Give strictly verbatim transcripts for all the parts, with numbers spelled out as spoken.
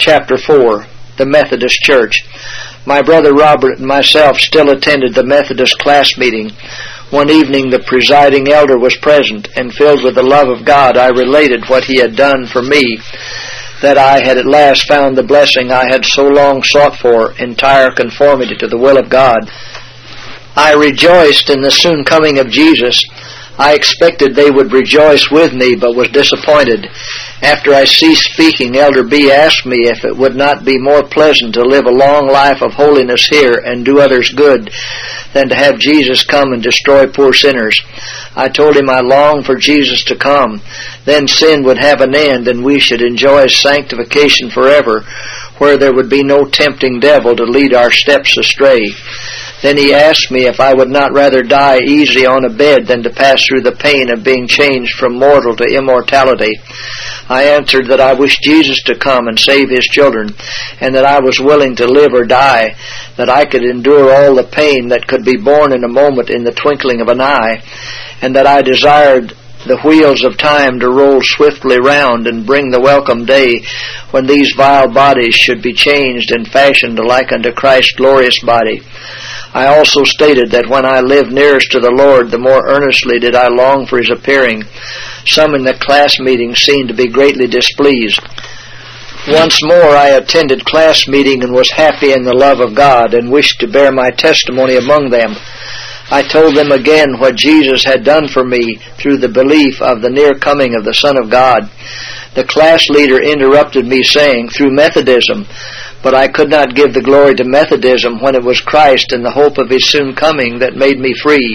Chapter four. The Methodist Church. My brother Robert and myself still attended the Methodist class meeting. One evening the presiding elder was present, and filled with the love of God, I related what he had done for me, that I had at last found the blessing I had so long sought for, entire conformity to the will of God. I rejoiced in the soon coming of Jesus. I expected they would rejoice with me, but was disappointed. After I ceased speaking, Elder B. asked me if it would not be more pleasant to live a long life of holiness here and do others good than to have Jesus come and destroy poor sinners. I told him I longed for Jesus to come. Then sin would have an end, and we should enjoy sanctification forever, where there would be no tempting devil to lead our steps astray. Then he asked me if I would not rather die easy on a bed than to pass through the pain of being changed from mortal to immortality. I answered that I wished Jesus to come and save his children, and that I was willing to live or die, that I could endure all the pain that could be borne in a moment in the twinkling of an eye, and that I desired the wheels of time to roll swiftly round and bring the welcome day when these vile bodies should be changed and fashioned like unto Christ's glorious body. I also stated that when I lived nearest to the Lord, the more earnestly did I long for his appearing. Some in the class meeting seemed to be greatly displeased. Once more I attended class meeting and was happy in the love of God, and wished to bear my testimony among them. I told them again what Jesus had done for me through the belief of the near coming of the Son of God. The class leader interrupted me, saying, "Through Methodism." But I could not give the glory to Methodism when it was Christ and the hope of his soon coming that made me free.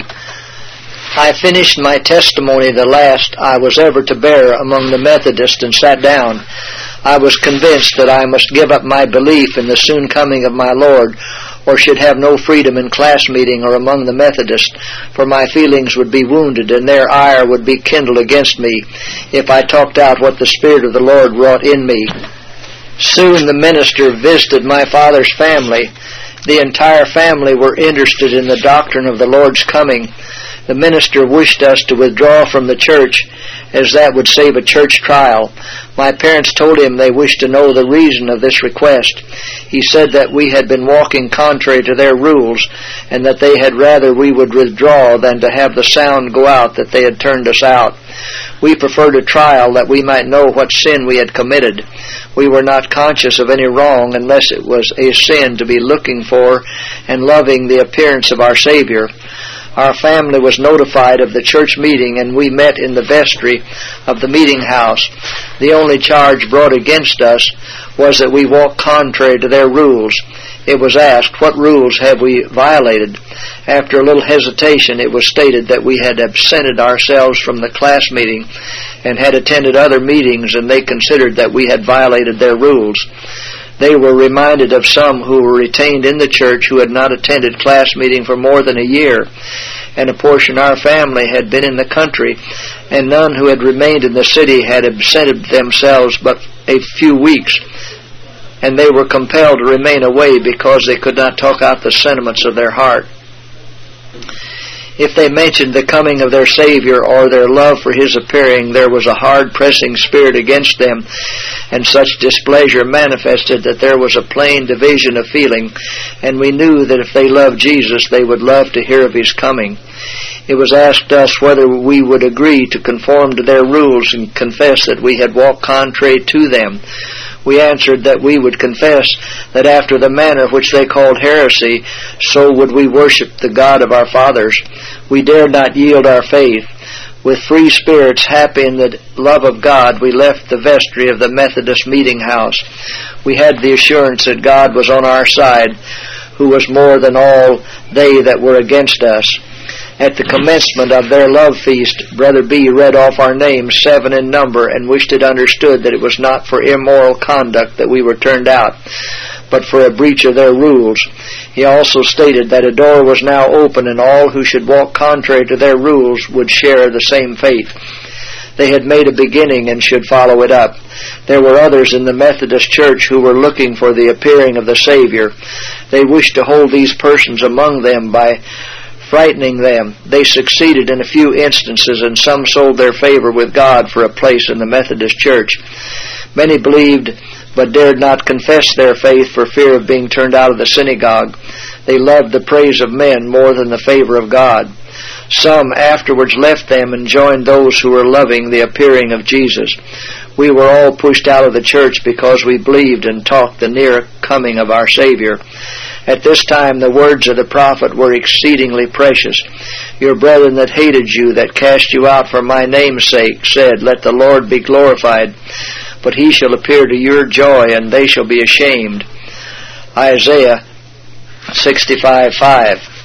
I finished my testimony, the last I was ever to bear among the Methodists, and sat down. I was convinced that I must give up my belief in the soon coming of my Lord, or should have no freedom in class meeting or among the Methodists, for my feelings would be wounded and their ire would be kindled against me if I talked out what the Spirit of the Lord wrought in me. Soon the minister visited my father's family. The entire family were interested in the doctrine of the Lord's coming. The minister wished us to withdraw from the church, as that would save a church trial. My parents told him they wished to know the reason of this request. He said that we had been walking contrary to their rules, and that they had rather we would withdraw than to have the sound go out that they had turned us out. We preferred a trial that we might know what sin we had committed. We were not conscious of any wrong unless it was a sin to be looking for and loving the appearance of our Savior. Our family was notified of the church meeting, and we met in the vestry of the meeting house. The only charge brought against us was that we walked contrary to their rules. It was asked, "What rules have we violated?" After a little hesitation, it was stated that we had absented ourselves from the class meeting and had attended other meetings, and they considered that we had violated their rules. They were reminded of some who were retained in the church who had not attended class meeting for more than a year, and a portion of our family had been in the country, and none who had remained in the city had absented themselves but a few weeks, and they were compelled to remain away because they could not talk out the sentiments of their heart. If they mentioned the coming of their Savior or their love for his appearing, there was a hard pressing spirit against them, and such displeasure manifested that there was a plain division of feeling, and we knew that if they loved Jesus, they would love to hear of his coming. It was asked us whether we would agree to conform to their rules and confess that we had walked contrary to them. We answered that we would confess that after the manner which they called heresy, so would we worship the God of our fathers. We dared not yield our faith. With free spirits, happy in the love of God, we left the vestry of the Methodist meeting house. We had the assurance that God was on our side, who was more than all they that were against us. At the commencement of their love feast, Brother B. read off our names, seven in number, and wished it understood that it was not for immoral conduct that we were turned out, but for a breach of their rules. He also stated that a door was now open, and all who should walk contrary to their rules would share the same fate. They had made a beginning and should follow it up. There were others in the Methodist Church who were looking for the appearing of the Savior. They wished to hold these persons among them by frightening them. They succeeded in a few instances, and some sold their favor with God for a place in the Methodist Church. Many believed but dared not confess their faith for fear of being turned out of the synagogue. They loved the praise of men more than the favor of God. Some afterwards left them and joined those who were loving the appearing of Jesus. We were all pushed out of the church because we believed and talked the near coming of our Savior. At this time the words of the prophet were exceedingly precious. Your brethren that hated you, that cast you out for my name's sake, said, Let the Lord be glorified. But he shall appear to your joy, and they shall be ashamed. Isaiah sixty-five five.